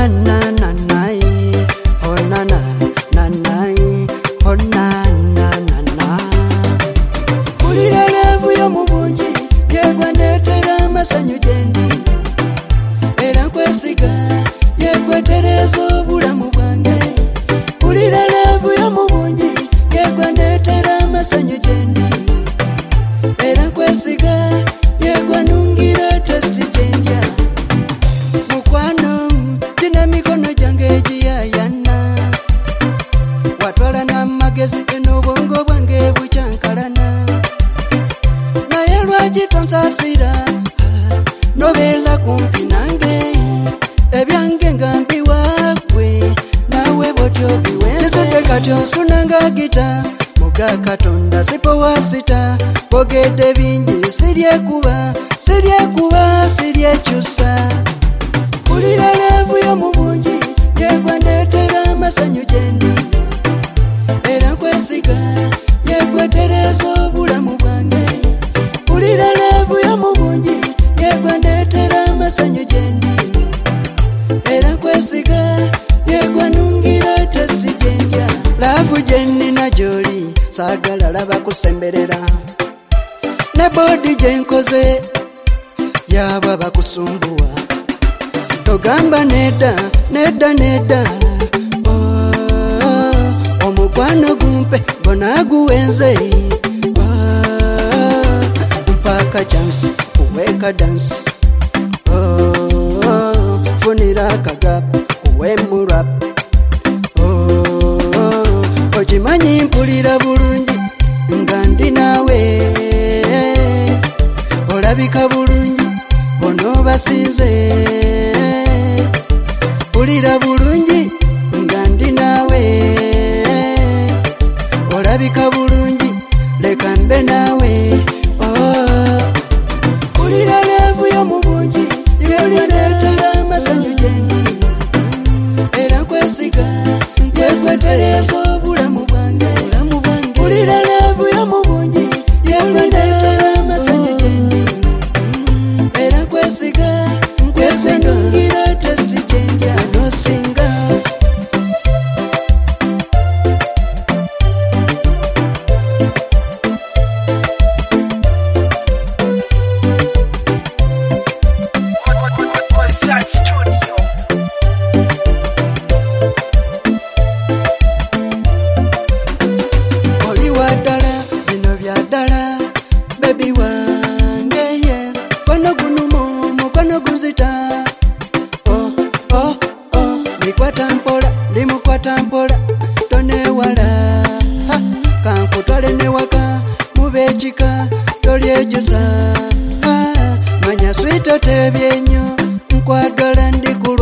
na na na, oh na na na na, oh na na na na. Pulira levu yo mubungi yegwa ndetera amasanyu gendi era nkwesiga yegwa terezo obulamu bwange. Pulira levu yo mubungi yegwa ndetera amasanyu gendi era nkwesiga yegwa nungira testi gyendya. Mukwano tina mikono gyange giyayana watwala n'amagezi n'obwongo bwange bukyankalana naye lwaki tonsasira nobeera kumpi nange ebyange nga mbiwaagwe nawe bwotyo biwenze kati onsunanga gita muga Katonda sipowasita bogedde bingi siryekuba siryekyusa. Pulira levu yo mubungi yegwa ndetera amasanyu gendi era nkwesiga yegwa tereza obulamu bwange. Pulira levu yo mubungi yegwa ndetera amasanyu gendi era nkwesiga yegwa nungira testi gyendya. Lavu gyenina gyoli saagala laba kusemberera ne bodi gyenkoze yaba bakusumbuwa togamba nedda omukwano gumpe bonaguwenze mpaka chance kuweka dance funira kagapa kuwemurap okimanyi mpulira bulungi nga ndi nawe olabika bulungi bono basinze. Pulira bulungi nga ndi nawe olabika bulungi leka mbe nawe. Pulira levu yo mubungi yegwanetera amasanyu gendi era nkwesiga yegwetereza obulamu bwange. Pulira levu yo mubungi yegwanetera amasanyu gendi era nkwesiga nungira testi gyendya nosinga. Oli waddala bino byaddala bebi wange ye kwano gunumo mukwano gunzita limukwata mpola tonewala kankutwale newaka mubekika tolyejusa manya swito tebyenyo nkwagala ndikulu